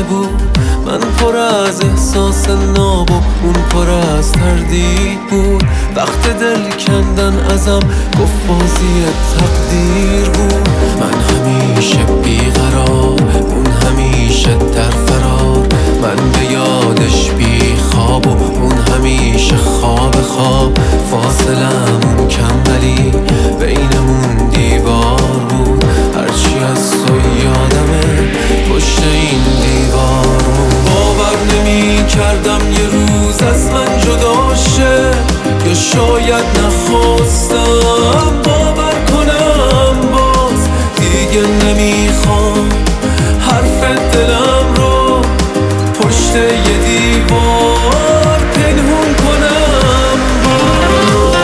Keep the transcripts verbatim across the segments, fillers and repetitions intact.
بود. من پر از احساس ناب و اون پر از تردید بود. وقت دل کندن ازم گفت بازی تقدیر بود. من همیشه بیقرار، اون همیشه در فرار. من به یادش بی خواب و اون همیشه خواب خواب. فاصلمون کم ولی بینمون دیوار بود. هرچی از تو یادمه پشت این دیوار بود. باور نمی کردم یه روز از من جدا شه، یا شاید نخواستم باور کنم باز. دیگه نمیخوام حرف دلم رو پشت یه دیوار پنهون کنم باز.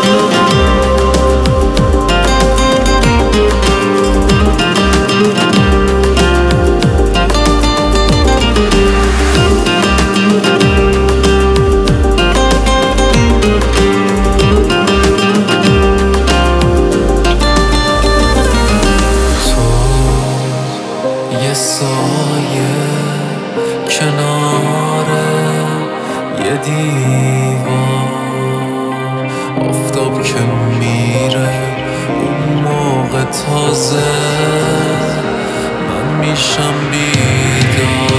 یه سایه کنار یه دیوار، آفتاب که میره اون موقع تازه من میشم بیدار.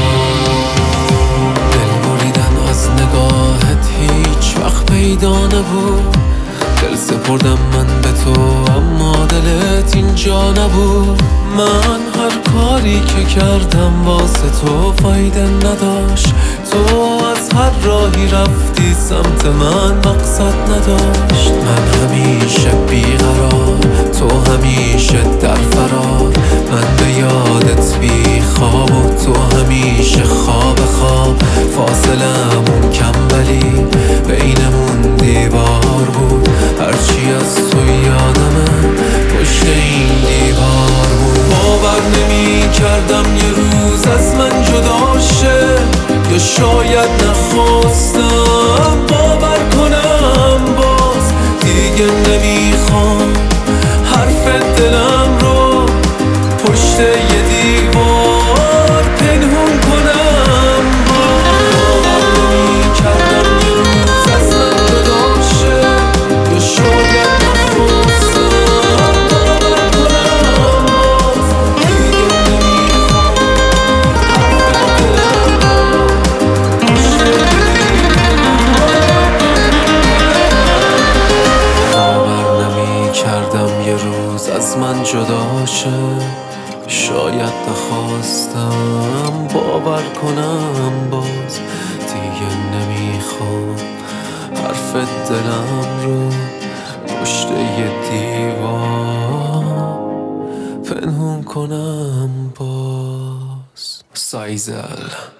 دل بریدن از نگاهت هیچ وقت پیدا نبود. دل سپردم من به تو اما دلت اینجا نبود. من هر کاری که کردم واسه تو فایده نداشت. تو از هر راهی رفتی سمت من مقصد نداشت. من همیشه بیقرار، تو همیشه در فرار. من به یادت بی خواب و تو همیشه خواب خواب. فاصلمون کم ولی بینمون دیوار بود. هرچی از تو یادمه پشت این دیوار بود. باور نمی کردم یه روز از من جدا شه، یا شاید نخواستم باور کنم باز. دیگه نمیخوام حرف دلم رو پشت یه دیوار پنهون کنم باز. باور نمی کردم یه روز از من جدا شه، یا شاید نخواستم باور کنم باز. دیگه نمیخوام حرف دلم رو پشت باور نمی کردم یه روز از من جدا شه، شاید نخواستم باور کنم باز. دیگه نمیخوام حرف دلم رو پشت یه دیوار پنهون کنم باز. سایزل